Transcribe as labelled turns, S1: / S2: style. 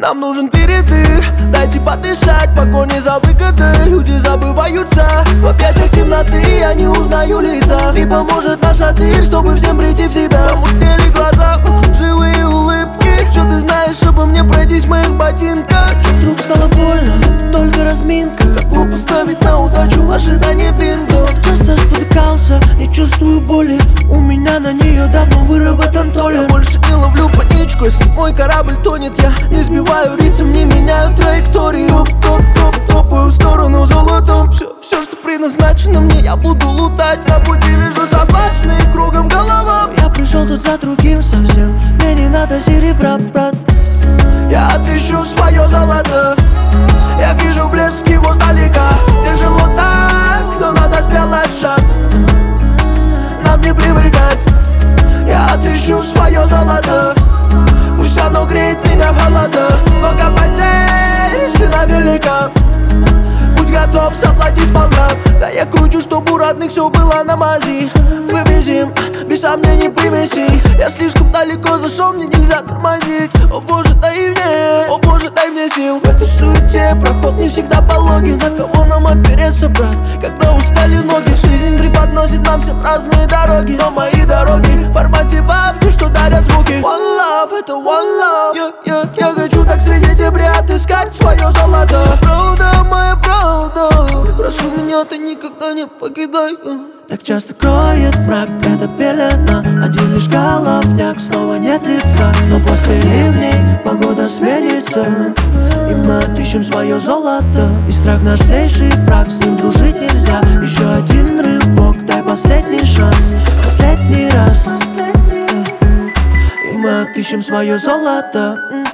S1: Нам нужен передых, дайте подышать, погони за выгодой. Люди забываются в объятиях темноты, я не узнаю лица. И поможет наша дверь, чтобы всем прийти в себя. Помутнели глаза, вокруг живые улыбки. Что ты знаешь обо мне, пройдись в моих ботинках? Что вдруг стало больно, только разминка. Как глупо ставить на удачу в ожидании бинго. Часто спотыкался, не чувствую боли. У меня на нее давно выработан толер. Я больше не ловлю паничку, если мой корабль тонет. Я не сбиваю ритм, не меняю траекторию. Топаю в сторону золотом. Все, что предназначено мне, я буду лутать. На пути вижу соблазны, кругом голова. Я пришел тут за другим совсем. Мне не надо серебра, брат. Я отыщу свое золото. Я вижу блеск его сдалека. Тяжело так, но надо сделать шаг. Нам не привыкать. Я отыщу свое золото. Пусть оно греет меня в холодах. Много потерь, стена велика. Будь готов заплатить сполна. Да я кручу, чтобы у родных все было на мази. Вывезем, без сомнений примесей. Я слишком далеко зашел, мне нельзя тормозить. О боже, дай мне, о боже, дай мне сил. В этой суете проход не всегда пологий. На кого нам опереться, брат, когда устали ноги? Жизнь преподносит нам всем разные дороги. Но мои дороги в формате вавки, что дарят руки. One love, это one love. Я хочу так среди дебри отыскать свое золото. Правда, моя правда. Прошу меня, ты никогда не покидай. Так часто кроет мрак, это пелена. Один лишь головняк, снова нет лица. Но после ливней погода сменится, и мы отыщем свое золото. И страх наш злейший враг, с ним дружить нельзя. Еще один рывок, дай последний шанс, последний раз. И мы отыщем свое золото.